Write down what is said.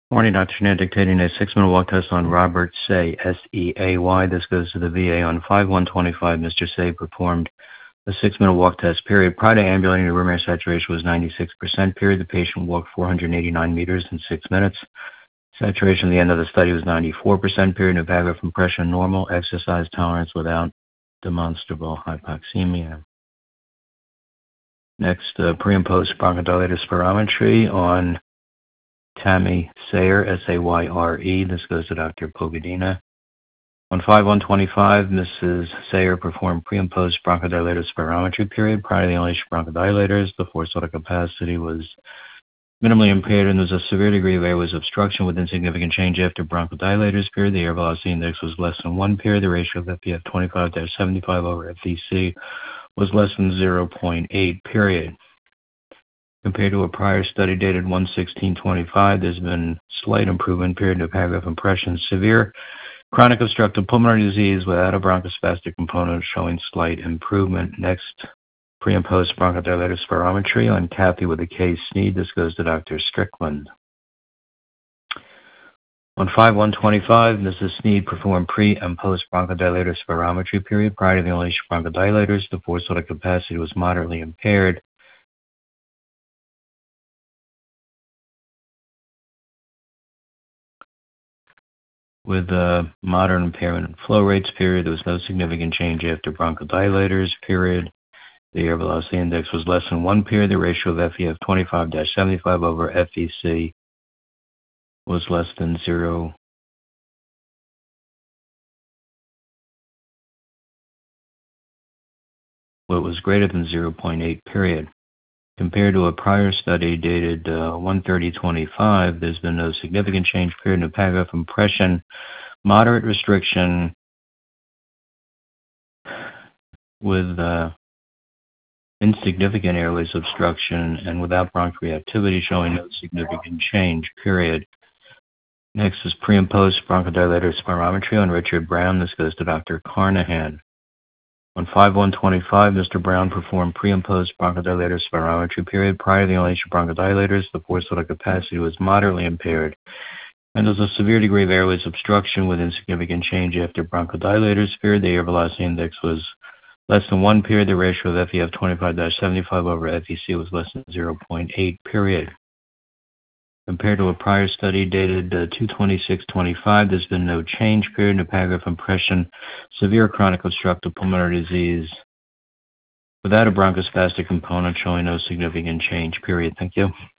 Morning, Dr. Shannon, dictating a 6-minute walk test on Robert Say, S-E-A-Y. This goes to the VA on 5/1/25. Mr. Say performed a 6-minute walk test period. Prior to ambulating, the room air saturation was 96% period. The patient walked 489 meters in 6 minutes. Saturation at the end of the study was 94% period. Pneumatic compression normal. Exercise tolerance without demonstrable hypoxemia. Next, pre and post bronchodilator spirometry on Tammy Sayer, S-A-Y-R-E. This goes to Dr. Pogadina. On 5/1/25, Mrs. Sayer performed pre and post bronchodilator spirometry period. Prior to the inhalation of bronchodilators, the forced airway capacity was minimally impaired and there was a severe degree of airways obstruction with insignificant change after bronchodilators period. The air velocity index was less than 1 period. The ratio of FVF 25-75 over FVC was less than 0.8 period. Compared to a prior study dated 1/16/25, there's been slight improvement period of pneumatic compression. Severe chronic obstructive pulmonary disease without a bronchospastic component showing slight improvement. Next, pre and post bronchodilator spirometry on Kathy with a K Sneed. This goes to Dr. Strickland. On 5/1/25, Mrs. Sneed performed pre and post bronchodilator spirometry period. Prior to the inhalation of bronchodilators, the forced airway capacity was moderately impaired. With moderate impairment in flow rates period, there was no significant change after bronchodilators period. The air velocity index was less than 1 period. The ratio of FVF 25-75 over FVC was less than 0. Well, it was greater than 0.8 period. Compared to a prior study dated 1/30/25, there's been no significant change period in pneumatic compression, moderate restriction with insignificant airways obstruction and without bronchoreactivity showing no significant change, period. Next is pre and post bronchodilator spirometry on Richard Brown. This goes to Dr. Carnahan. On 5/1/25, Mr. Brown performed pre and post bronchodilator spirometry period. Prior to the inhalation of bronchodilators, the forced airway capacity was moderately impaired, and there was a severe degree of airways obstruction with insignificant change after bronchodilators period. The air velocity index was less than 1 period. The ratio of FVF 25-75 over FVC was less than 0.8 period. Compared to a prior study dated 2/26/25, there's been no change period in pneumatic compression, severe chronic obstructive pulmonary disease without a bronchospastic component showing no significant change, period. Thank you.